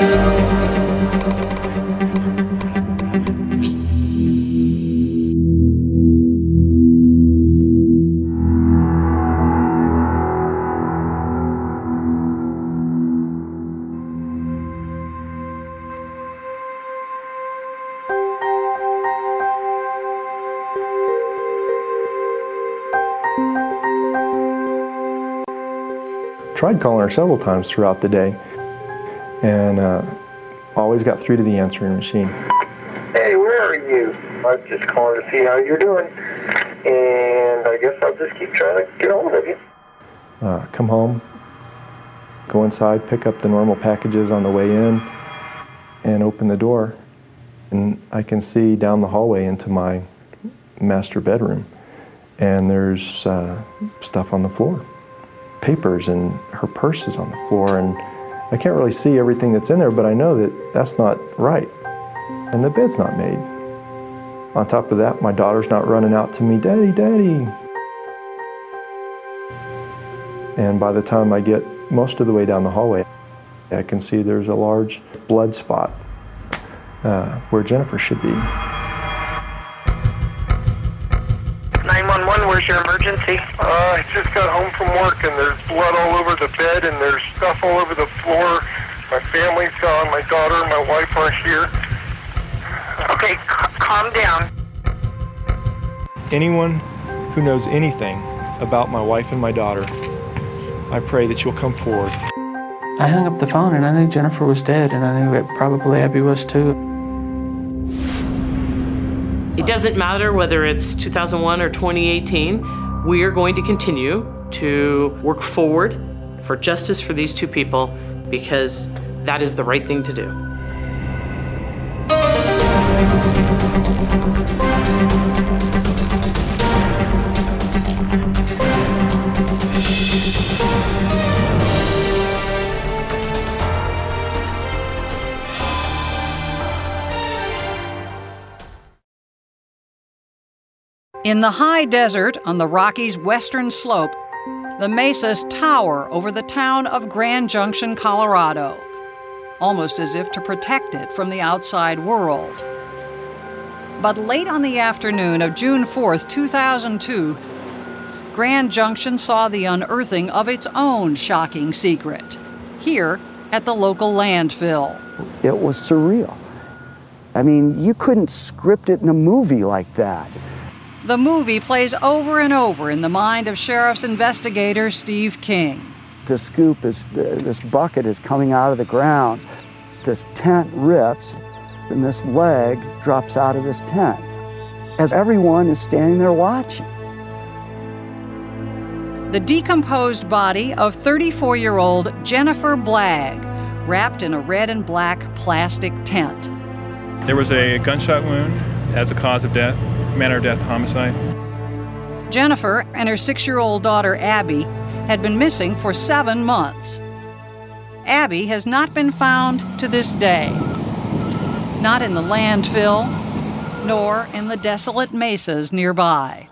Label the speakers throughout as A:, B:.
A: Tried calling her several times throughout the day, and always got through to the answering machine.
B: Hey, where are you? I'm just calling to see how you're doing, and I guess I'll just keep trying to get hold of you.
A: Come home, go inside, pick up the normal packages on the way in, and open the door, and I can see down the hallway into my master bedroom, and there's stuff on the floor. Papers, and her purse is on the floor, and I can't really see everything that's in there, but I know that that's not right, and the bed's not made. On top of that, my daughter's not running out to me, "Daddy, Daddy." And by the time I get most of the way down the hallway, I can see there's a large blood spot where Jennifer should be.
B: 911, where's your emergency? I just got home from work and there's blood all over the bed and there's stuff all over the floor. My family's gone, my daughter and my wife aren't here. Okay, calm down.
A: Anyone who knows anything about my wife and my daughter, I pray that you'll come forward.
C: I hung up the phone and I knew Jennifer was dead, and I knew that probably Abby was too.
D: It doesn't matter whether it's 2001 or 2018, we are going to continue to work forward for justice for these two people because that is the right thing to do.
E: In the high desert on the Rockies' western slope, the mesas tower over the town of Grand Junction, Colorado, almost as if to protect it from the outside world. But late on the afternoon of June 4th, 2002, Grand Junction saw the unearthing of its own shocking secret, here at the local landfill.
F: It was surreal. I mean, you couldn't script it in a movie like that.
E: The movie plays over and over in the mind of Sheriff's investigator Steve King.
F: The scoop is, this bucket is coming out of the ground. This tent rips, and this leg drops out of this tent, as everyone is standing there watching.
E: The decomposed body of 34-year-old Jennifer Blagg, wrapped in a red and black plastic tent.
G: There was a gunshot wound as the cause of death. Manner of death, homicide.
E: Jennifer and her 6-year-old daughter, Abby, had been missing for 7 months. Abby has not been found to this day. Not in the landfill, nor in the desolate mesas nearby.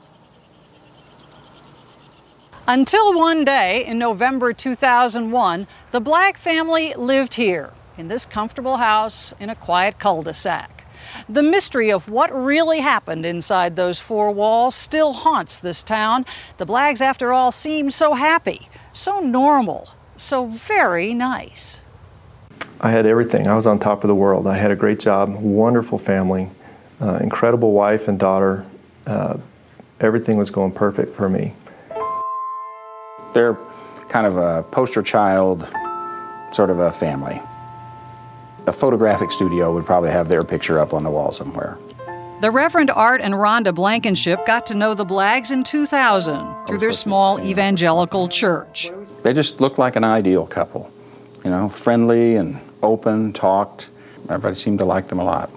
E: Until one day in November 2001, the Blagg family lived here, in this comfortable house in a quiet cul-de-sac. The mystery of what really happened inside those 4 walls still haunts this town. The Blaggs, after all, seemed so happy, so normal, so very nice.
A: I had everything. I was on top of the world. I had a great job, wonderful family, incredible wife and daughter. Everything was going perfect for me.
H: They're kind of a poster child, sort of a family. A photographic studio would probably have their picture up on the wall somewhere.
E: The Reverend Art and Rhonda Blankenship got to know the Blaggs in 2000 through their small evangelical church.
H: They just looked like an ideal couple, you know, friendly and open, talked. Everybody seemed to like them a lot.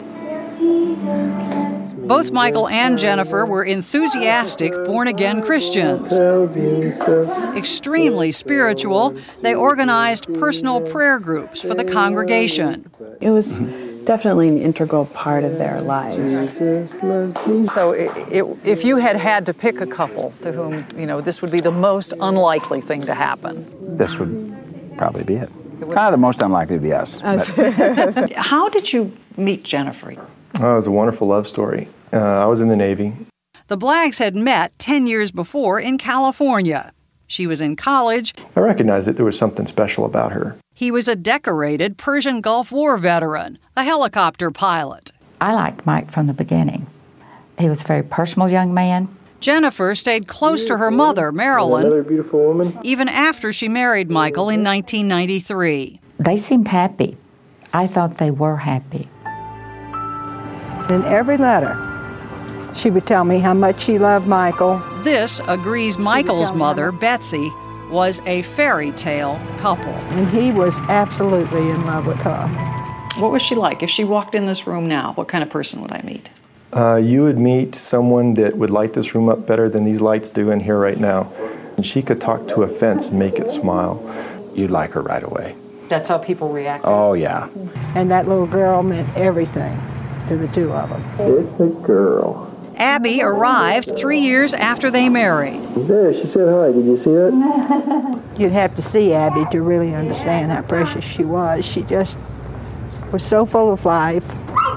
E: Both Michael and Jennifer were enthusiastic, born-again Christians. Extremely spiritual, they organized personal prayer groups for the congregation.
I: It was definitely an integral part of their lives.
E: So if you had to pick a couple to whom, this would be the most unlikely thing to happen.
H: This would probably be it. Kind of the most unlikely to be us.
E: How did you meet Jennifer?
A: Oh, it was a wonderful love story. I was in the Navy.
E: The Blaggs had met 10 years before in California. She was in college.
A: I recognized that there was something special about her.
E: He was a decorated Persian Gulf War veteran, a helicopter pilot.
J: I liked Mike from the beginning. He was a very personal young man.
E: Jennifer stayed close to her mother, Marilyn,
A: Another beautiful woman.
E: even after she married Michael in 1993.
J: They seemed happy. I thought they were happy.
K: In every letter, she would tell me how much she loved Michael.
E: This, agrees Michael's mother, Betsy, was a fairy tale couple.
K: And he was absolutely in love with her.
E: What was she like? If she walked in this room now, what kind of person would I meet?
A: You would meet someone that would light this room up better than these lights do in here right now. And she could talk to a fence and make it smile.
H: You'd like her right away.
E: That's how people reacted?
H: Oh, yeah.
K: And that little girl meant everything to the two of them.
A: It's a girl.
E: Abby arrived 3 years after they married.
A: There, she said hi. Did you see it?
K: You'd have to see Abby to really understand how precious she was. She just was so full of life.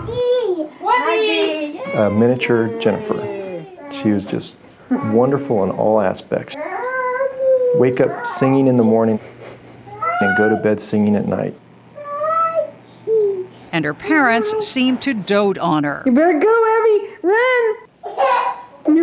A: Miniature Jennifer. She was just wonderful in all aspects. Wake up singing in the morning and go to bed singing at night.
E: And her parents seemed to dote on her.
L: You better go, Abby. Run. You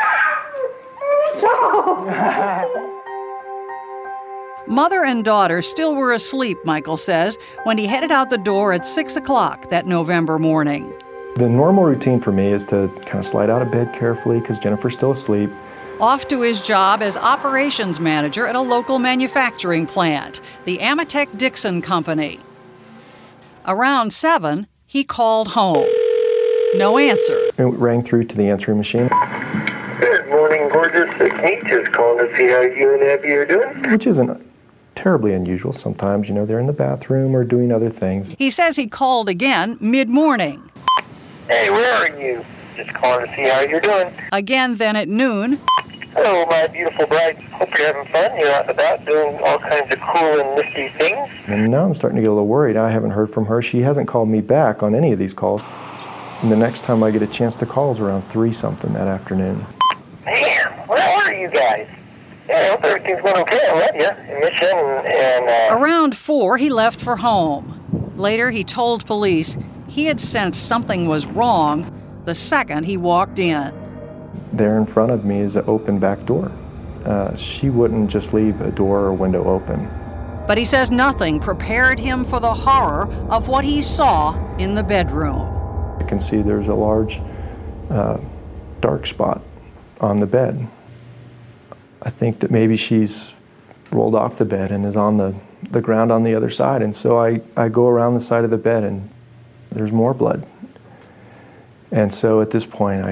L: better.
E: Mother and daughter still were asleep, Michael says, when he headed out the door at 6 o'clock that November morning.
A: The normal routine for me is to kind of slide out of bed carefully because Jennifer's still asleep.
E: Off to his job as operations manager at a local manufacturing plant, the Amatec Dixon Company. Around 7, he called home. No answer.
A: It rang through to the answering machine.
B: Good morning, gorgeous. It's me, just calling to see how you and Abby are doing.
A: Which isn't terribly unusual. Sometimes, they're in the bathroom or doing other things.
E: He says he called again mid-morning.
B: Hey, where are you? Just calling to see how you're doing.
E: Again then at noon.
B: Hello, my beautiful bride. Hope you're having fun. You're out and about doing all kinds of cool and nifty things.
A: And now I'm starting to get a little worried. I haven't heard from her. She hasn't called me back on any of these calls. And the next time I get a chance to call is around 3-something that afternoon.
B: Man, where are you guys? Yeah, I hope everything's going okay. I love you. I miss you and
E: Around 4, he left for home. Later, he told police he had sensed something was wrong the second he walked in.
A: There in front of me is an open back door. She wouldn't just leave a door or window open.
E: But he says nothing prepared him for the horror of what he saw in the bedroom.
A: I can see there's a large dark spot on the bed. I think that maybe she's rolled off the bed and is on the ground on the other side. And so I go around the side of the bed and there's more blood. And so at this point,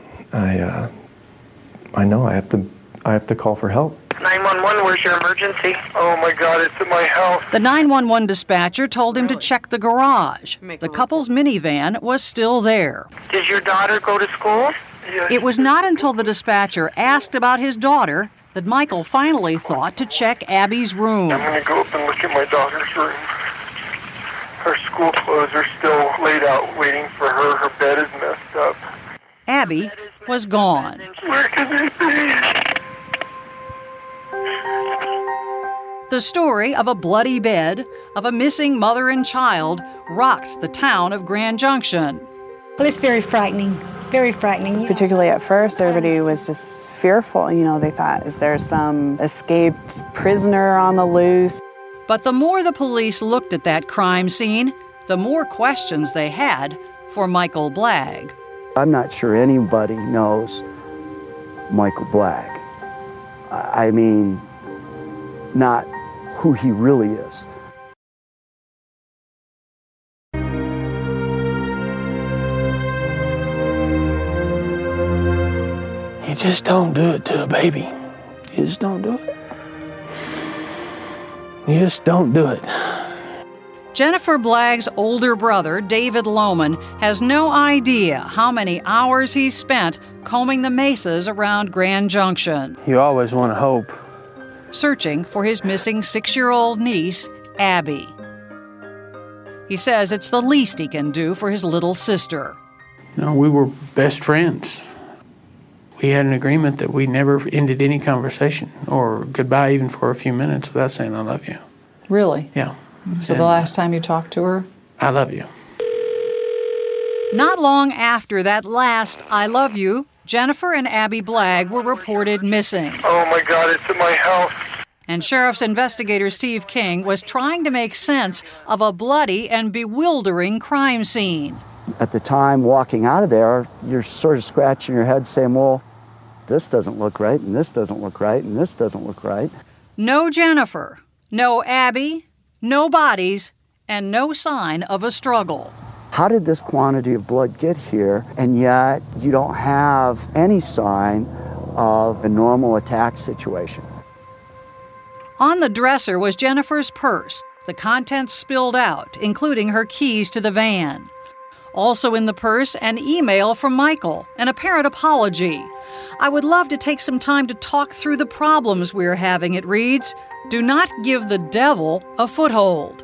A: I know I have to call for help.
B: 911, where's your emergency? Oh my God, it's at my house.
E: The 911 dispatcher told him to check the garage. The couple's minivan was still there.
B: Does your daughter go to school? Yes.
E: It was not until the dispatcher asked about his daughter that Michael finally thought to check Abby's room.
B: I'm going to go up and look at my daughter's room. Her school clothes are still laid out waiting for her. Her bed is messed up.
E: Abby was gone.
B: Where can they be?
E: The story of a bloody bed, of a missing mother and child, rocked the town of Grand Junction.
L: Well, it's very frightening. Very frightening.
I: Particularly at first, everybody was just fearful. They thought, is there some escaped prisoner on the loose?
E: But the more the police looked at that crime scene, the more questions they had for Michael Blagg.
F: I'm not sure anybody knows Michael Blagg. I mean, not who he really is.
C: You just don't do it to a baby. You just don't do it. You just don't do it.
E: Jennifer Blagg's older brother, David Lohman, has no idea how many hours he's spent combing the mesas around Grand Junction.
C: You always want to hope.
E: Searching for his missing 6-year-old niece, Abby. He says it's the least he can do for his little sister.
C: You know, we were best friends. We had an agreement that we never ended any conversation or goodbye even for a few minutes without saying I love you.
E: Really?
C: Yeah.
E: So the last time you talked to her?
C: I love you.
E: Not long after that last I love you, Jennifer and Abby Blagg were reported missing.
B: Oh my God, it's in my house.
E: And Sheriff's investigator Steve King was trying to make sense of a bloody and bewildering crime scene.
F: At the time walking out of there, you're sort of scratching your head saying, well, this doesn't look right, and this doesn't look right, and this doesn't look right.
E: No Jennifer, no Abby, no bodies, and no sign of a struggle.
F: How did this quantity of blood get here, and yet you don't have any sign of a normal attack situation?
E: On the dresser was Jennifer's purse. The contents spilled out, including her keys to the van. Also in the purse, an email from Michael, an apparent apology. I would love to take some time to talk through the problems we're having, it reads. Do not give the devil a foothold.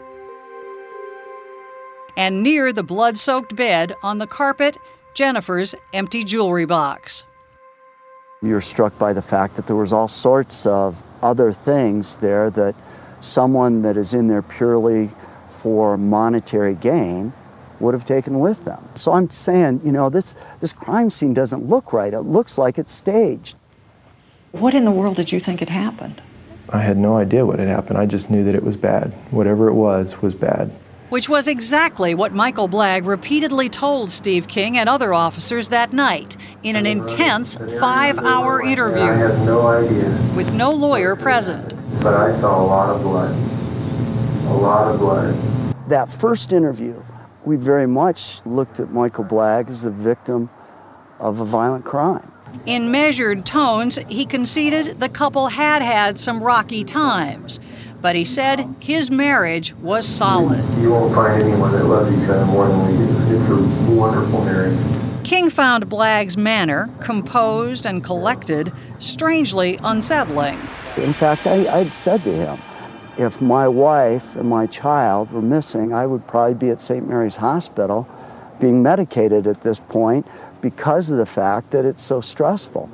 E: And near the blood-soaked bed on the carpet, Jennifer's empty jewelry box.
F: You're struck by the fact that there was all sorts of other things there that someone that is in there purely for monetary gain would have taken with them. So I'm saying, you know, this crime scene doesn't look right. It looks like it's staged.
E: What in the world did you think had happened?
A: I had no idea what had happened. I just knew that it was bad. Whatever it was bad.
E: Which was exactly what Michael Blagg repeatedly told Steve King and other officers that night in an intense 5-hour interview.
M: I had no idea.
E: With no lawyer present.
M: But I saw a lot of blood. A lot of blood.
F: That first interview, we very much looked at Michael Blagg as the victim of a violent crime.
E: In measured tones, he conceded the couple had had some rocky times, but he said his marriage was solid.
M: You won't find anyone that loves each other more than we do. It's a wonderful marriage.
E: King found Blagg's manner, composed and collected, strangely unsettling.
F: In fact, I'd said to him, if my wife and my child were missing, I would probably be at St. Mary's Hospital being medicated at this point because of the fact that it's so stressful.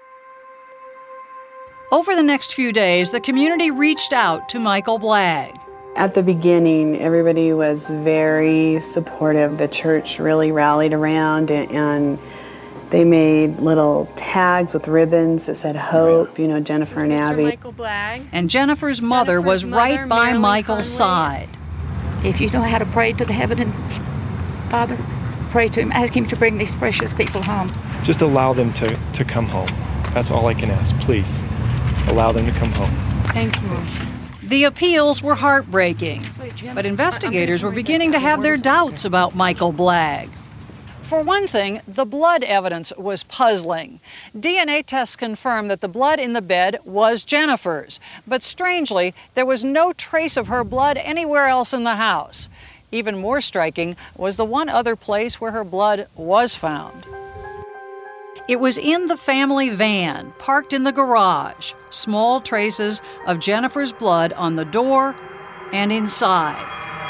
E: Over the next few days, the community reached out to Michael Blagg.
I: At the beginning, everybody was very supportive. The church really rallied around, and they made little tags with ribbons that said hope, you know, Jennifer and Abby.
N: Michael Blagg.
E: And Jennifer's mother was right by Michael's side.
N: If you know how to pray to the Heavenly Father, pray to him, ask him to bring these precious people home.
A: Just allow them to come home. That's all I can ask, please. Allow them to come home.
N: Thank you.
E: The appeals were heartbreaking, but investigators were beginning to have their doubts about Michael Blagg. For one thing, the blood evidence was puzzling. DNA tests confirmed that the blood in the bed was Jennifer's, but strangely, there was no trace of her blood anywhere else in the house. Even more striking was the one other place where her blood was found. It was in the family van, parked in the garage. Small traces of Jennifer's blood on the door and inside.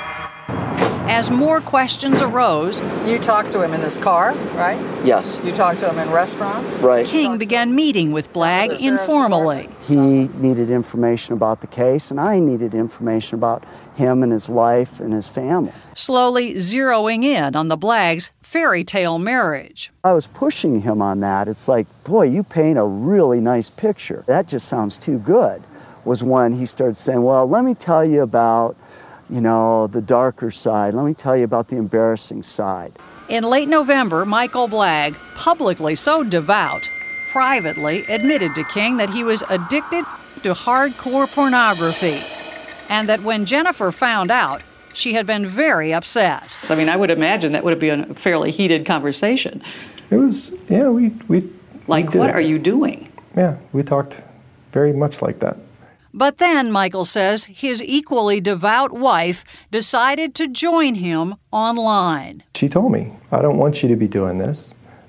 E: As more questions arose, you talked to him in this car, right?
F: Yes.
E: You talked to him in restaurants?
F: Right.
E: King began meeting with Blagg informally.
F: He needed information about the case, and I needed information about him and his life and his family.
E: Slowly zeroing in on the Blaggs' fairy tale marriage.
F: I was pushing him on that. It's like, boy, you paint a really nice picture. That just sounds too good, was when he started saying, well, let me tell you about, you know, the darker side. Let me tell you about the embarrassing side.
E: In late November, Michael Blagg, publicly so devout, privately admitted to King that he was addicted to hardcore pornography, and that when Jennifer found out, she had been very upset.
O: I mean, I would imagine that would have been a fairly heated conversation.
A: It was, yeah, we
O: like,
A: we
O: what are you doing?
A: Yeah, we talked very much like that.
E: But then, Michael says, his equally devout wife decided to join him online.
A: She told me, I don't want you to be doing this.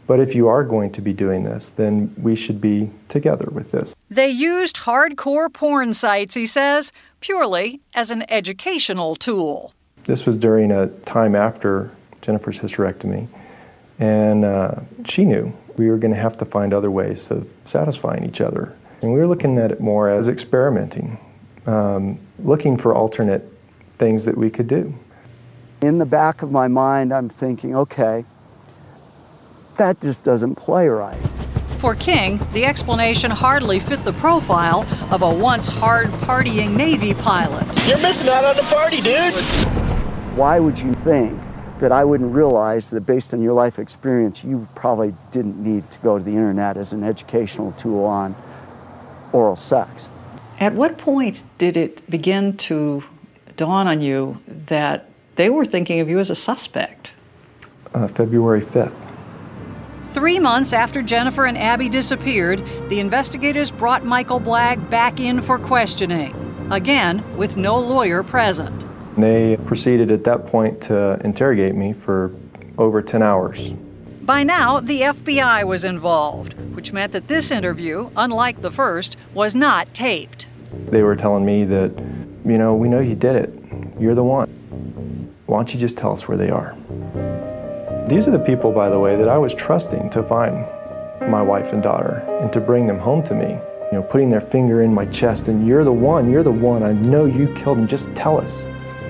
A: But if you are going to be doing this, then we should be together with this.
E: They used hardcore porn sites, he says, purely as an educational tool.
A: This was during a time after Jennifer's hysterectomy, and she knew we were going to have to find other ways of satisfying each other. And we were looking at it more as experimenting, looking for alternate things that we could do.
F: In the back of my mind, I'm thinking, okay, that just doesn't play right.
E: For King, the explanation hardly fit the profile of a once hard-partying Navy pilot.
P: You're missing out on the party, dude!
F: Why would you think that I wouldn't realize that based on your life experience, you probably didn't need to go to the internet as an educational tool on oral sex?
O: At what point did it begin to dawn on you that they were thinking of you as a suspect?
A: February 5th.
E: 3 months after Jennifer and Abby disappeared, the investigators brought Michael Blagg back in for questioning, again with no lawyer present.
A: They proceeded at that point to interrogate me for over 10 hours.
E: By now, the FBI was involved, which meant that this interview, unlike the first, was not taped.
A: They were telling me that, we know you did it. You're the one. Why don't you just tell us where they are? These are the people, by the way, that I was trusting to find my wife and daughter and to bring them home to me. Putting their finger in my chest and you're the one, I know you killed him, just tell us.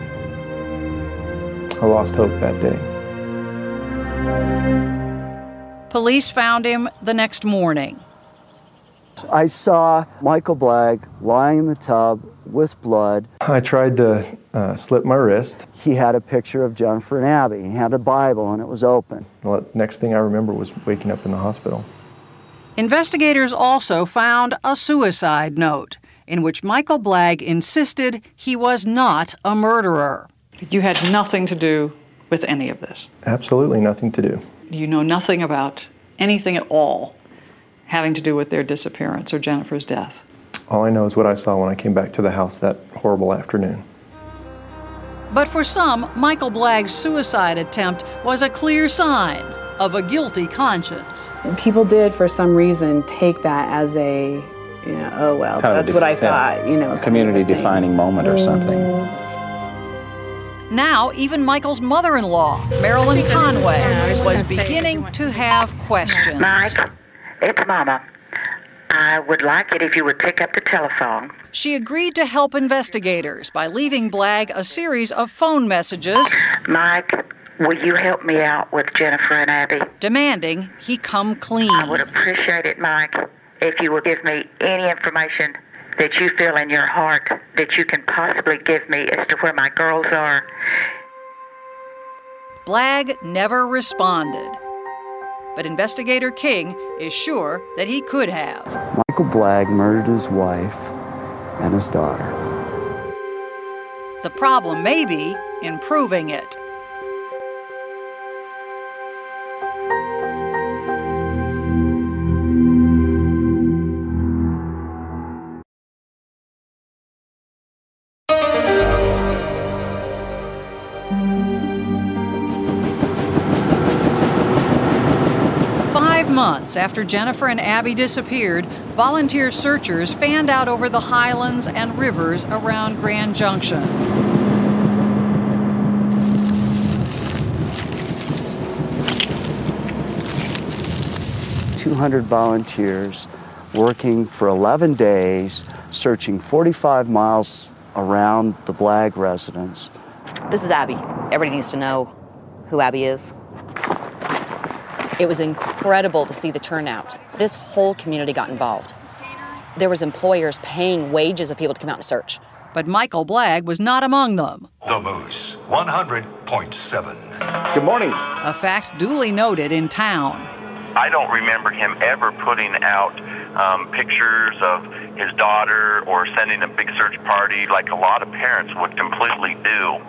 A: I lost hope that day.
E: Police found him the next morning.
F: I saw Michael Blagg lying in the tub with blood.
A: I tried to slit my wrist.
F: He had a picture of Jennifer and Abby. He had a Bible and it was open.
A: The next thing I remember was waking up in the hospital.
E: Investigators also found a suicide note in which Michael Blagg insisted he was not a murderer.
O: You had nothing to do with any of this?
A: Absolutely nothing to do.
O: You know nothing about anything at all having to do with their disappearance or Jennifer's death?
A: All I know is what I saw when I came back to the house that horrible afternoon.
E: But for some, Michael Blagg's suicide attempt was a clear sign of a guilty conscience.
I: People did, for some reason, take that as a, oh well, that's what I thought,
H: A community-defining moment or something.
E: Now, even Michael's mother-in-law, Marilyn Conway, was beginning to have questions.
Q: Mike, it's Mama. I would like it if you would pick up the telephone.
E: She agreed to help investigators by leaving Blagg a series of phone messages.
Q: Mike, will you help me out with Jennifer and Abby?
E: Demanding he come clean.
Q: I would appreciate it, Mike, if you would give me any information that you feel in your heart that you can possibly give me as to where my girls are.
E: Blagg never responded. But Investigator King is sure that he could have.
F: Michael Blagg murdered his wife and his daughter.
E: The problem may be in proving it. Months after Jennifer and Abby disappeared, volunteer searchers fanned out over the highlands and rivers around Grand Junction.
F: "200 volunteers working for 11 days, searching 45 miles around the Blagg residence."
R: This is Abby. Everybody needs to know who Abby is. It was incredible to see the turnout. This whole community got involved. There was employers paying wages of people to come out and search.
E: But Michael Blagg was not among them.
S: The Moose, 100.7.
T: Good morning.
E: A fact duly noted in town.
U: I don't remember him ever putting out pictures of his daughter or sending a big search party like a lot of parents would completely do.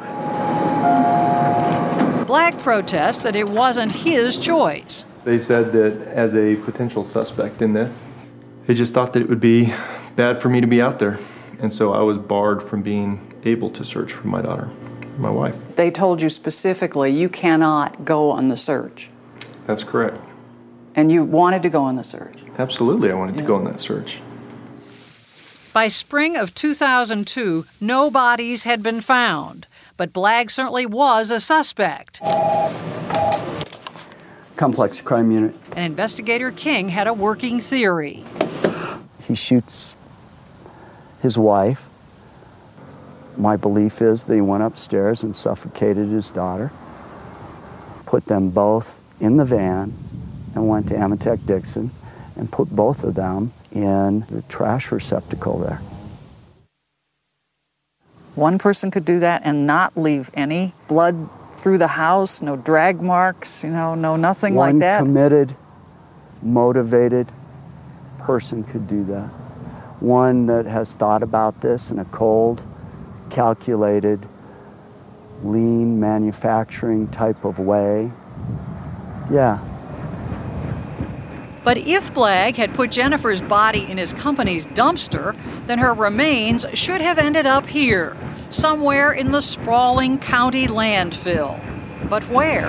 E: Blagg protests that it wasn't his choice.
A: They said that as a potential suspect in this, they just thought that it would be bad for me to be out there. And so I was barred from being able to search for my daughter, my wife.
V: They told you specifically you cannot go on the search.
A: That's correct.
O: And you wanted to go on the search?
A: Absolutely, I wanted to go on that search.
E: By spring of 2002, no bodies had been found, but Blagg certainly was a suspect.
F: Complex crime unit.
E: And investigator King had a working theory.
F: He shoots his wife. My belief is that he went upstairs and suffocated his daughter, put them both in the van, and went to Amatec-Dixon and put both of them in the trash receptacle there.
O: One person could do that and not leave any blood through the house, no drag marks, no nothing like that.
F: One committed, motivated person could do that. One that has thought about this in a cold, calculated, lean manufacturing type of way. Yeah.
E: But if Blagg had put Jennifer's body in his company's dumpster, then her remains should have ended up here, somewhere in the sprawling county landfill. But where?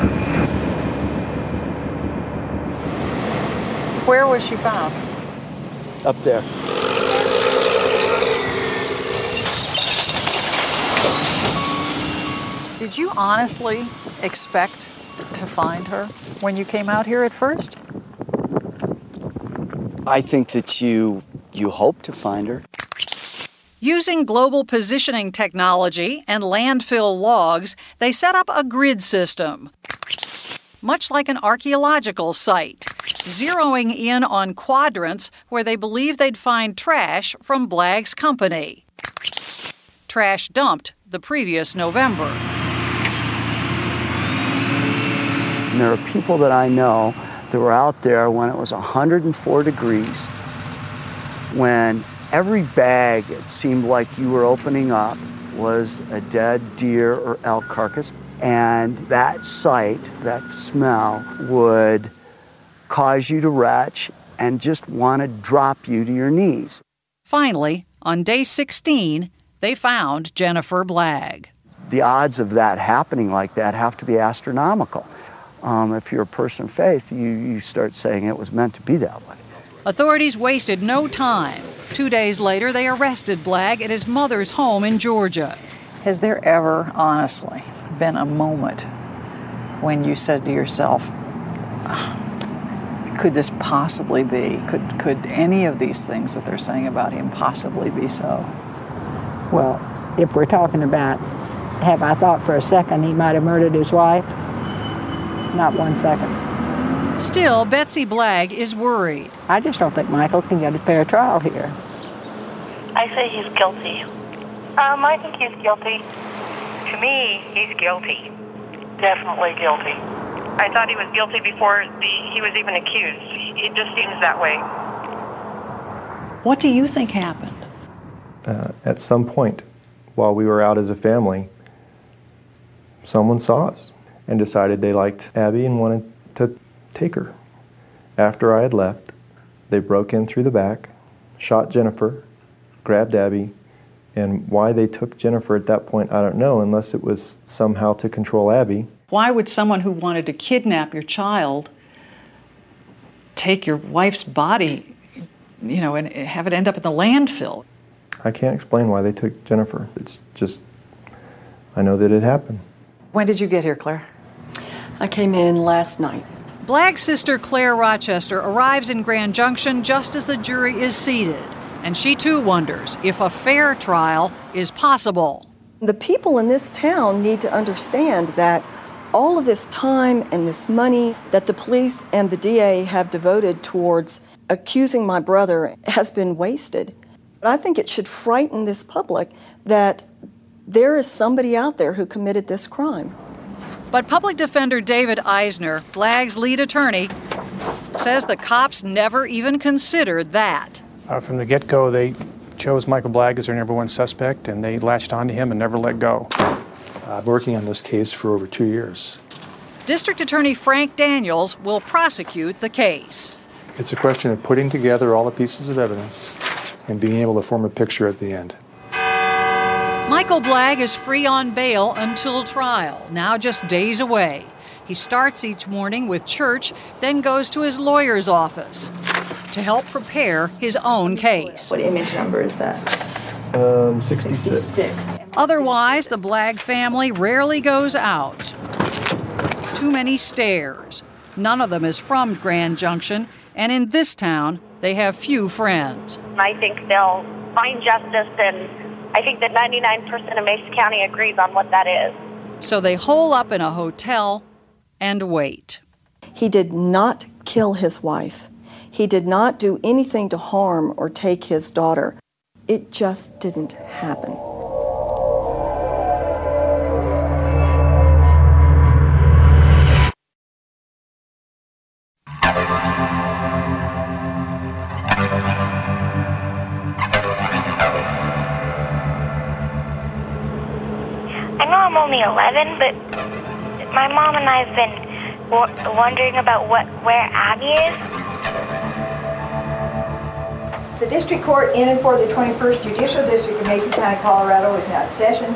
O: Where was she found?
F: Up there.
O: Did you honestly expect to find her when you came out here at first?
F: I think that you hope to find her.
E: Using global positioning technology and landfill logs, they set up a grid system, much like an archaeological site, zeroing in on quadrants where they believed they'd find trash from Blagg's company. Trash dumped the previous November.
F: And there are people that I know that were out there when it was 104 degrees, when every bag it seemed like you were opening up was a dead deer or elk carcass, and that sight, that smell, would cause you to retch and just want to drop you to your knees.
E: Finally, on day 16, they found Jennifer Blagg.
F: The odds of that happening like that have to be astronomical. If you're a person of faith, you start saying it was meant to be that way.
E: Authorities wasted no time. 2 days later, they arrested Blagg at his mother's home in Georgia.
O: Has there ever, honestly, been a moment when you said to yourself, could this possibly be? Could any of these things that they're saying about him possibly be so?
K: Well, if we're talking about, have I thought for a second he might have murdered his wife? Not 1 second.
E: Still, Betsy Blagg is worried.
K: I just don't think Michael can get a fair trial here.
T: I say he's guilty. I think he's guilty. To me, he's guilty. Definitely guilty. I thought he was guilty before he was even accused. It just seems that way.
O: What do you think happened?
A: At some point, while we were out as a family, someone saw us and decided they liked Abby and wanted to take her. After I had left, they broke in through the back, shot Jennifer, grabbed Abby, and why they took Jennifer at that point, I don't know, unless it was somehow to control Abby.
O: Why would someone who wanted to kidnap your child take your wife's body, and have it end up in the landfill?
A: I can't explain why they took Jennifer. It's just, I know that it happened.
O: When did you get here, Claire?
V: I came in last night.
E: Blagg's sister Claire Rochester arrives in Grand Junction just as the jury is seated, and she too wonders if a fair trial is possible.
W: The people in this town need to understand that all of this time and this money that the police and the DA have devoted towards accusing my brother has been wasted. But I think it should frighten this public that there is somebody out there who committed this crime.
E: But Public Defender David Eisner, Blagg's lead attorney, says the cops never even considered that.
X: From the get-go, they chose Michael Blagg as their number one suspect, and they latched onto him and never let go.
Y: I've been working on this case for over 2 years.
E: District Attorney Frank Daniels will prosecute the case.
Y: It's a question of putting together all the pieces of evidence and being able to form a picture at the end.
E: Michael Blagg is free on bail until trial, now just days away. He starts each morning with church, then goes to his lawyer's office to help prepare his own case.
C: What image number is that?
A: 66.
E: Otherwise, the Blagg family rarely goes out. Too many stairs. None of them is from Grand Junction, and in this town, they have few friends.
T: I think they'll find justice, and I think that 99% of Mesa County agrees on what that is.
E: So they hole up in a hotel and wait.
W: He did not kill his wife. He did not do anything to harm or take his daughter. It just didn't happen.
T: I know I'm only 11, but my mom and I have been wondering about where Abby is.
K: The District Court in and for the 21st Judicial District of Mesa County, Colorado is now in session.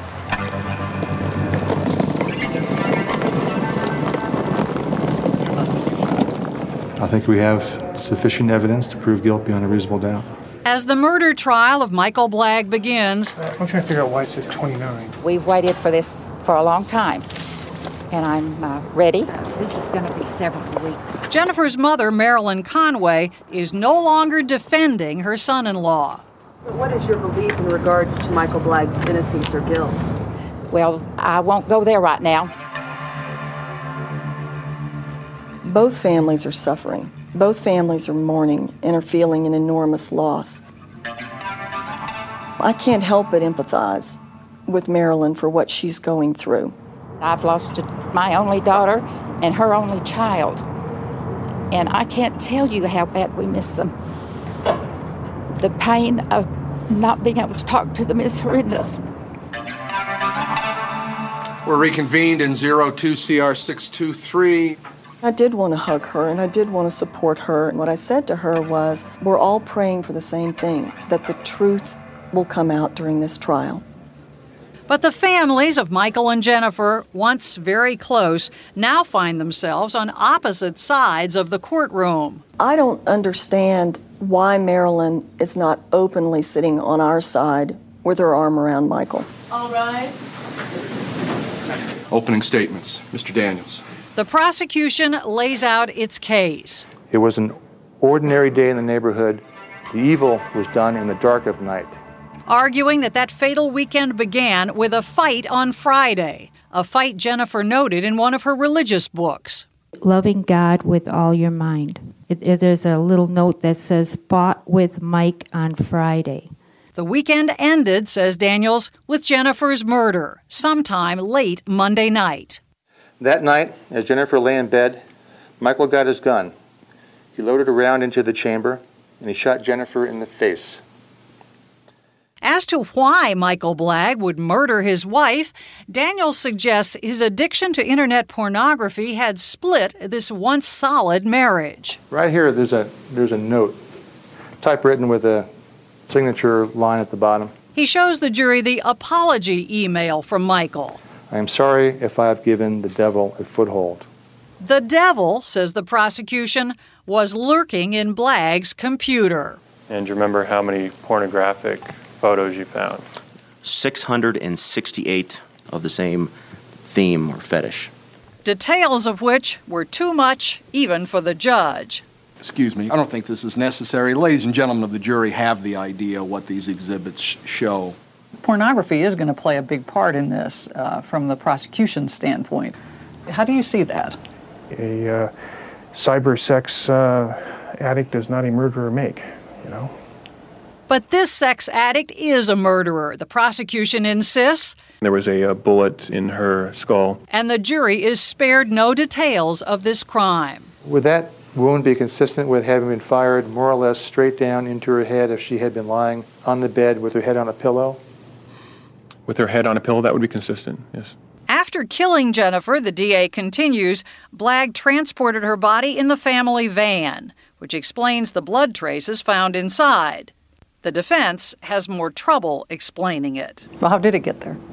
Y: I think we have sufficient evidence to prove guilt beyond a reasonable doubt.
E: As the murder trial of Michael Blagg begins,
X: I'm trying to figure out why it says 29.
N: We've waited for this for a long time, and I'm ready. This is going to be several weeks.
E: Jennifer's mother, Marilyn Conway, is no longer defending her son-in-law.
C: What is your belief in regards to Michael Blagg's innocence or guilt?
N: Well, I won't go there right now.
W: Both families are suffering. Both families are mourning and are feeling an enormous loss. I can't help but empathize with Marilyn for what she's going through.
N: I've lost my only daughter and her only child, and I can't tell you how bad we miss them. The pain of not being able to talk to them is horrendous.
D: We're reconvened in 02CR623.
W: I did want to hug her and I did want to support her. And what I said to her was, we're all praying for the same thing, that the truth will come out during this trial.
E: But the families of Michael and Jennifer, once very close, now find themselves on opposite sides of the courtroom.
W: I don't understand why Marilyn is not openly sitting on our side with her arm around Michael.
C: All right.
D: Opening statements. Mr. Daniels.
E: The prosecution lays out its case.
Y: It was an ordinary day in the neighborhood. The evil was done in the dark of night.
E: Arguing that fatal weekend began with a fight on Friday, a fight Jennifer noted in one of her religious books.
G: Loving God with all your mind. There's a little note that says, fought with Mike on Friday.
E: The weekend ended, says Daniels, with Jennifer's murder, sometime late Monday night.
Y: That night, as Jennifer lay in bed, Michael got his gun. He loaded a round into the chamber, and he shot Jennifer in the face.
E: As to why Michael Blagg would murder his wife, Daniels suggests his addiction to internet pornography had split this once solid marriage.
Y: Right here, there's a note, typewritten with a signature line at the bottom.
E: He shows the jury the apology email from Michael.
Y: I am sorry if I have given the devil a foothold.
E: The devil, says the prosecution, was lurking in Blagg's computer.
J: And do you remember how many pornographic photos you found?
L: 668 of the same theme or fetish.
E: Details of which were too much even for the judge.
D: Excuse me, I don't think this is necessary. Ladies and gentlemen of the jury have the idea what these exhibits show.
O: Pornography is going to play a big part in this from the prosecution's standpoint. How do you see that?
X: A cyber sex addict does not a murderer make, you know?
E: But this sex addict is a murderer, the prosecution insists.
Z: There was a bullet in her skull.
E: And the jury is spared no details of this crime.
Y: Would that wound be consistent with having been fired more or less straight down into her head if she had been lying on the bed with her head on a pillow?
Z: With her head on a pillow, that would be consistent, yes.
E: After killing Jennifer, the DA continues, Blagg transported her body in the family van, which explains the blood traces found inside. The defense has more trouble explaining it.
O: Well, how did it get there?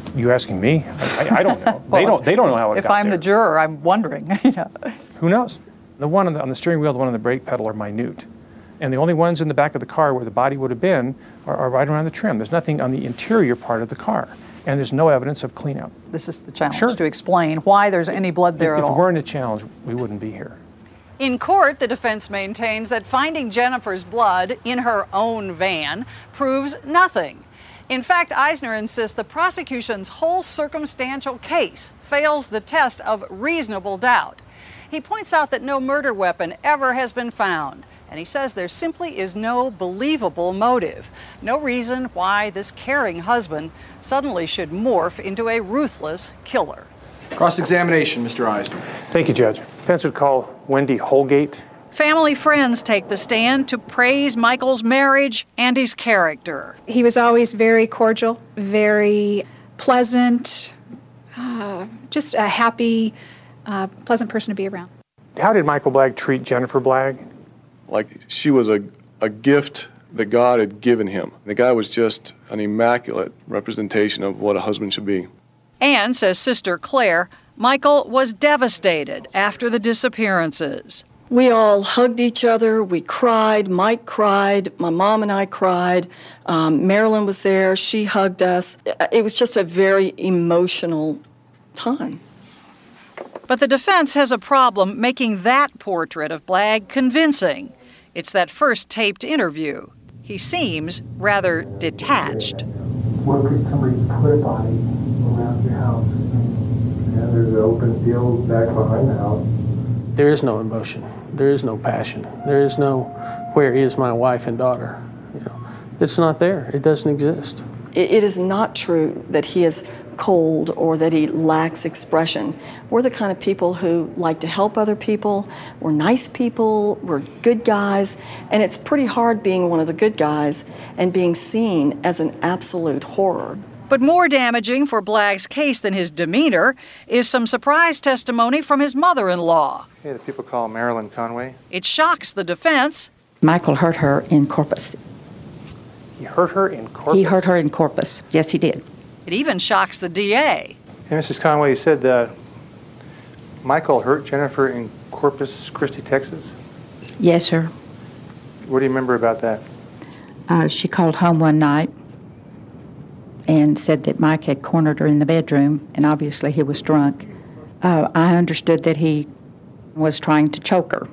X: You asking me? I don't know. They don't know how it
O: If
X: got
O: I'm
X: there.
O: the juror, I'm wondering.
X: Who knows? The one on the steering wheel, the one on the brake pedal are minute. And the only ones in the back of the car where the body would have been are right around the trim. There's nothing on the interior part of the car. And there's no evidence of cleanup.
O: This is the challenge,
X: Sure.
O: to explain why there's any blood there at all.
X: If it weren't a challenge, we wouldn't be here.
E: In court, the defense maintains that finding Jennifer's blood in her own van proves nothing. In fact, Eisner insists the prosecution's whole circumstantial case fails the test of reasonable doubt. He points out that no murder weapon ever has been found, and he says there simply is no believable motive, no reason why this caring husband suddenly should morph into a ruthless killer.
D: Cross-examination, Mr. Eisner.
X: Thank you, Judge. Defense would call Wendy Holgate.
E: Family friends take the stand to praise Michael's marriage and his character.
B: He was always very cordial, very pleasant, just a happy, pleasant person to be around.
X: How did Michael Blagg treat Jennifer Blagg?
H: Like she was a gift that God had given him. The guy was just an immaculate representation of what a husband should be.
E: And, says Sister Claire, Michael was devastated after the disappearances.
W: We all hugged each other. We cried. Mike cried. My mom and I cried. Marilyn was there. She hugged us. It was just a very emotional time.
E: But the defense has a problem making that portrait of Blagg convincing. It's that first taped interview. He seems rather detached.
I: Where could somebody put a body around your house? Yeah, there's an open field back behind the house.
M: There is no emotion. There is no passion. There is no, where is my wife and daughter? You know, it's not there. It doesn't exist.
W: It is not true that he is cold or that he lacks expression. We're the kind of people who like to help other people. We're nice people. We're good guys. And it's pretty hard being one of the good guys and being seen as an absolute horror.
E: But more damaging for Blagg's case than his demeanor is some surprise testimony from his mother-in-law.
Y: Okay, the people call Marilyn Conway.
E: It shocks the defense.
N: Michael hurt her in Corpus.
X: He hurt her in Corpus?
N: He hurt her in Corpus. Yes, he did.
E: It even shocks the DA.
Y: Hey, Mrs. Conway, you said that Michael hurt Jennifer in Corpus Christi, Texas?
N: Yes, sir.
Y: What do you remember about that?
N: She called home one night and said that Mike had cornered her in the bedroom, and obviously he was drunk. I understood that he was trying to choke her.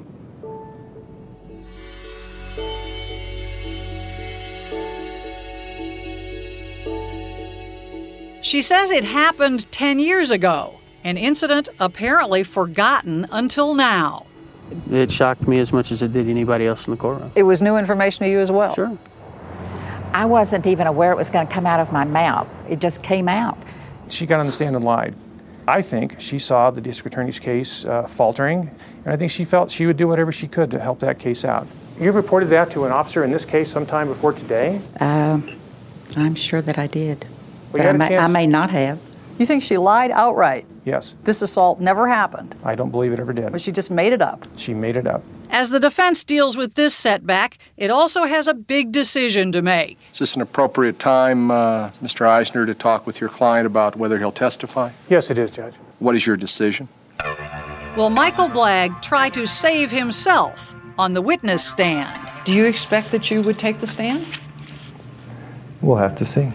E: She says it happened 10 years ago, an incident apparently forgotten until now.
M: It shocked me as much as it did anybody else in the courtroom.
O: It was new information to you as well?
M: Sure.
N: I wasn't even aware it was going to come out of my mouth. It just came out.
X: She got on the stand and lied. I think she saw the district attorney's case faltering, and I think she felt she would do whatever she could to help that case out. You reported that to an officer in this case sometime before today?
N: I'm sure that I did.
X: Well,
N: But I may not have.
O: You think she lied outright?
X: Yes.
O: This assault never happened?
X: I don't believe it ever did.
O: But she just made it up?
X: She made it up.
E: As the defense deals with this setback, it also has a big decision to make.
D: Is this an appropriate time, Mr. Eisner, to talk with your client about whether he'll testify?
X: Yes, it is, Judge.
D: What is your decision?
E: Will Michael Blagg try to save himself on the witness stand?
O: Do you expect that you would take the stand?
A: We'll have to see.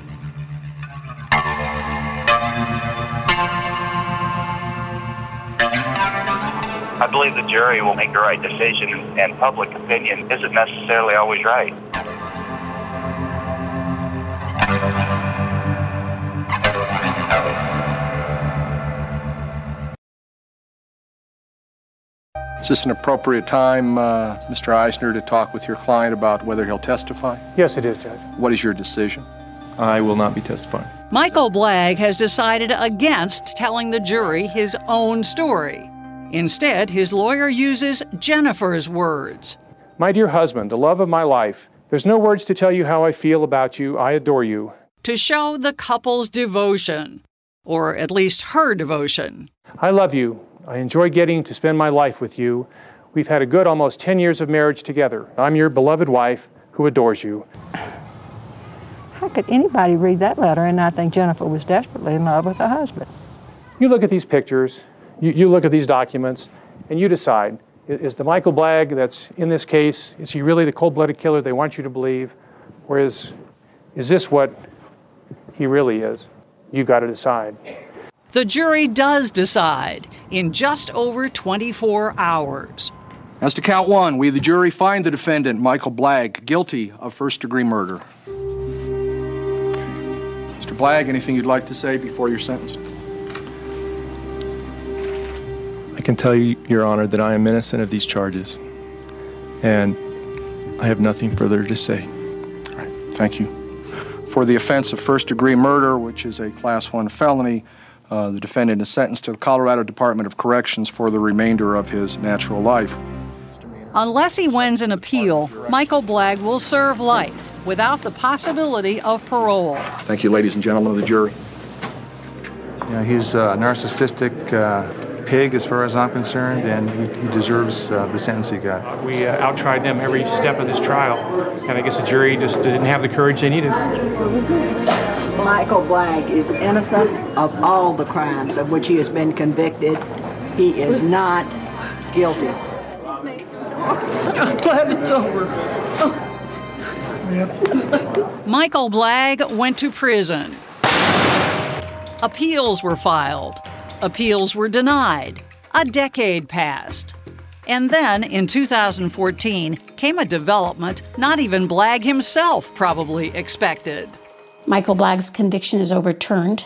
U: I believe the jury will make the right decision, and public opinion isn't necessarily always right.
D: Is this an appropriate time, Mr. Eisner, to talk with your client about whether he'll testify?
X: Yes, it is, Judge.
D: What is your decision?
A: I will not be testifying.
E: Michael Blagg has decided against telling the jury his own story. Instead, his lawyer uses Jennifer's words.
X: My dear husband, the love of my life, there's no words to tell you how I feel about you. I adore you.
E: To show the couple's devotion, or at least her devotion.
X: I love you. I enjoy getting to spend my life with you. We've had a good almost 10 years of marriage together. I'm your beloved wife who adores you.
K: How could anybody read that letter and not think Jennifer was desperately in love with her husband?
X: You look at these pictures, you look at these documents, and you decide, is the Michael Blagg that's in this case, is he really the cold-blooded killer they want you to believe? Or is this what he really is? You've got to decide.
E: The jury does decide in just over 24 hours.
D: As to count one, we, the jury, find the defendant, Michael Blagg, guilty of first-degree murder. Mr. Blagg, anything you'd like to say before you're sentenced?
A: I can tell you, Your Honor, that I am innocent of these charges, and I have nothing further to say.
D: All right, thank you. For the offense of first-degree murder, which is a Class 1 felony, the defendant is sentenced to the Colorado Department of Corrections for the remainder of his natural life.
E: Unless he wins an appeal, Michael Blagg will serve life without the possibility of parole.
D: Thank you, ladies and gentlemen of the jury.
F: Yeah, he's a narcissistic pig as far as I'm concerned, and he deserves the sentence he got.
X: We out-tried them every step of this trial, and I guess the jury just didn't have the courage they needed.
K: Michael Blagg is innocent of all the crimes of which he has been convicted. He is not guilty.
E: I'm glad it's over. Michael Blagg went to prison. Appeals were filed. Appeals were denied. A decade passed. And then, in 2014, came a development not even Blagg himself probably expected.
P: Michael Blagg's conviction is overturned.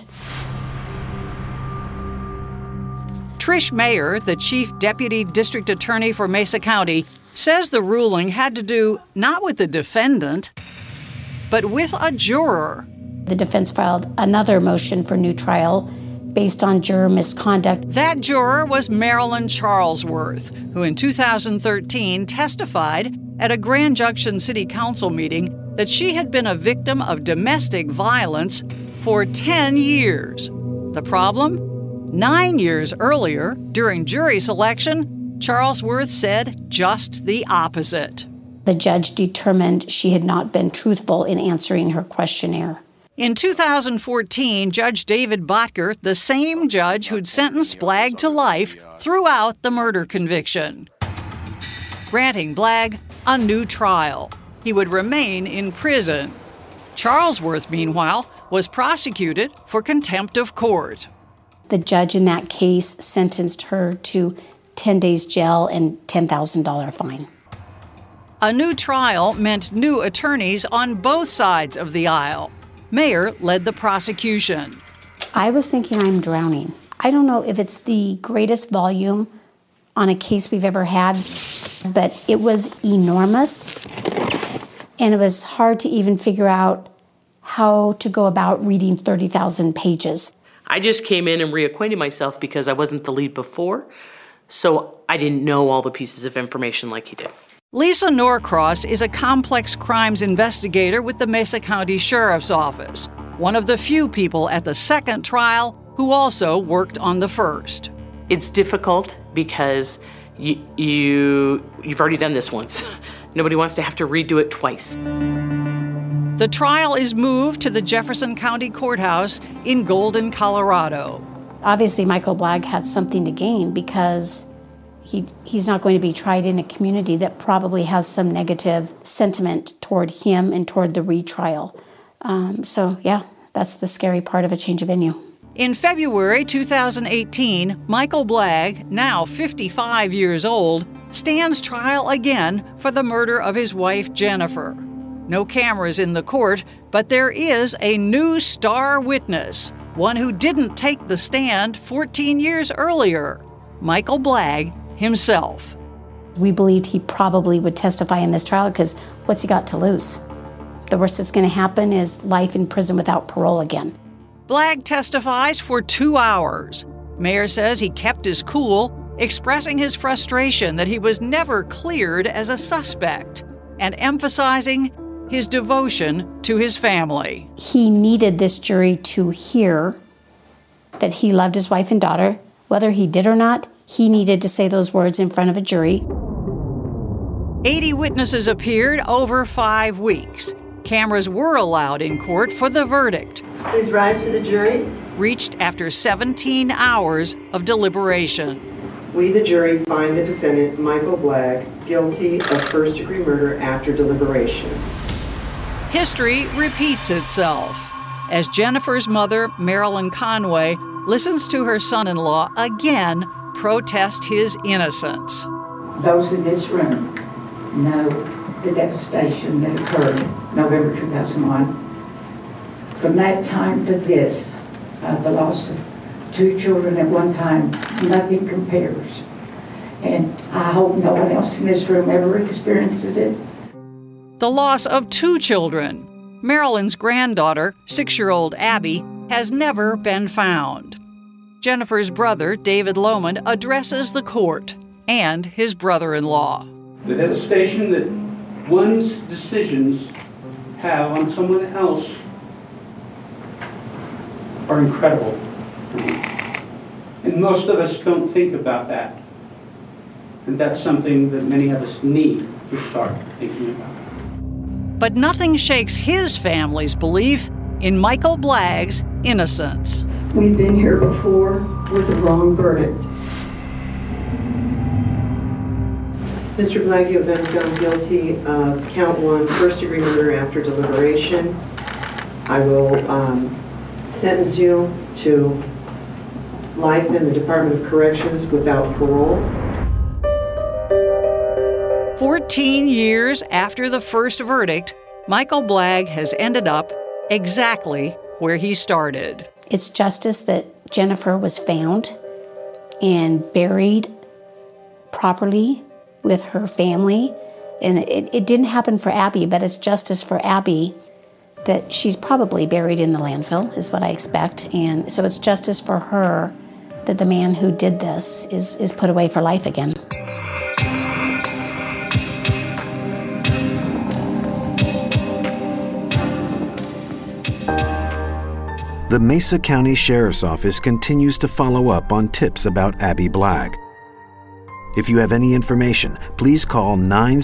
E: Trish Mayer, the Chief Deputy District Attorney for Mesa County, says the ruling had to do not with the defendant, but with a juror.
P: The defense filed another motion for new trial based on juror misconduct.
E: That juror was Marilyn Charlesworth, who in 2013 testified at a Grand Junction City Council meeting that she had been a victim of domestic violence for 10 years. The problem? 9 years earlier, during jury selection, Charlesworth said just the opposite.
P: The judge determined she had not been truthful in answering her questionnaire.
E: In 2014, Judge David Botker, the same judge who'd sentenced Blagg to life, threw out the murder conviction, granting Blagg a new trial. He would remain in prison. Charlesworth, meanwhile, was prosecuted for contempt of court.
P: The judge in that case sentenced her to 10 days jail and $10,000 fine.
E: A new trial meant new attorneys on both sides of the aisle. Mayer led the prosecution.
P: I was thinking I'm drowning. I don't know if it's the greatest volume on a case we've ever had, but it was enormous, and it was hard to even figure out how to go about reading 30,000 pages.
Q: I just came in and reacquainted myself because I wasn't the lead before, so I didn't know all the pieces of information like he did.
E: Lisa Norcross is a complex crimes investigator with the Mesa County Sheriff's Office, one of the few people at the second trial who also worked on the first.
Q: It's difficult because you've already done this once. Nobody wants to have to redo it twice.
E: The trial is moved to the Jefferson County Courthouse in Golden, Colorado.
P: Obviously, Michael Blagg had something to gain because he's not going to be tried in a community that probably has some negative sentiment toward him and toward the retrial. So, yeah, that's the scary part of a change of venue.
E: In February 2018, Michael Blagg, now 55 years old, stands trial again for the murder of his wife, Jennifer. No cameras in the court, but there is a new star witness, one who didn't take the stand 14 years earlier, Michael Blagg himself.
P: We believed he probably would testify in this trial because what's he got to lose? The worst that's going to happen is life in prison without parole again.
E: Blagg testifies for 2 hours. Mayer says he kept his cool, expressing his frustration that he was never cleared as a suspect and emphasizing his devotion to his family.
P: He needed this jury to hear that he loved his wife and daughter. Whether he did or not, he needed to say those words in front of a jury.
E: 80 witnesses appeared over 5 weeks. Cameras were allowed in court for the verdict.
C: Please rise for the jury.
E: Reached after 17 hours of deliberation.
C: We, the jury, find the defendant, Michael Blagg, guilty of first-degree murder after deliberation.
E: History repeats itself as Jennifer's mother, Marilyn Conway, listens to her son-in-law again protest his innocence.
G: Those in this room know the devastation that occurred November 2001. From that time to this, the loss of 2 children at one time, nothing compares. And I hope no one else in this room ever experiences it.
E: The loss of 2 children. Marilyn's granddaughter, 6-year-old Abby, has never been found. Jennifer's brother, David Lohman, addresses the court and his brother-in-law.
R: The devastation that one's decisions have on someone else are incredible. And most of us don't think about that. And that's something that many of us need to start thinking about.
E: But nothing shakes his family's belief in Michael Blagg's innocence.
C: We've been here before with the wrong verdict. Mr. Blagg, you have been found guilty of count 1, first-degree murder after deliberation. I will sentence you to life in the Department of Corrections without parole.
E: 14 years after the first verdict, Michael Blagg has ended up exactly where he started.
P: It's justice that Jennifer was found and buried properly with her family. And it didn't happen for Abby, but it's justice for Abby that she's probably buried in the landfill, is what I expect. And so it's justice for her that the man who did this is put away for life again.
S: The Mesa County Sheriff's Office continues to follow up on tips about Abby Blagg. If you have any information, please call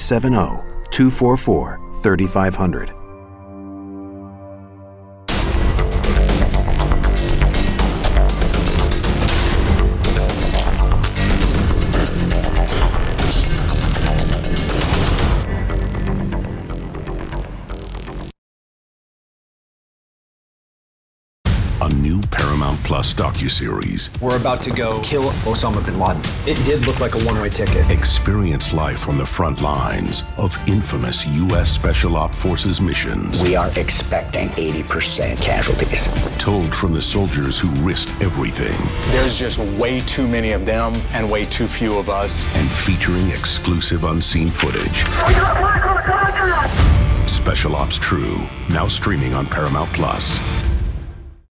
S: 970-244-3500.
T: A new Paramount Plus docuseries.
V: We're about to go kill Osama bin Laden. It did look like a one-way ticket.
T: Experience life on the front lines of infamous U.S. Special Op Forces missions.
V: We are expecting 80% casualties.
T: Told from the soldiers who risked everything.
V: There's just way too many of them and way too few of us.
T: And featuring exclusive unseen footage. Special Ops True, now streaming on Paramount Plus.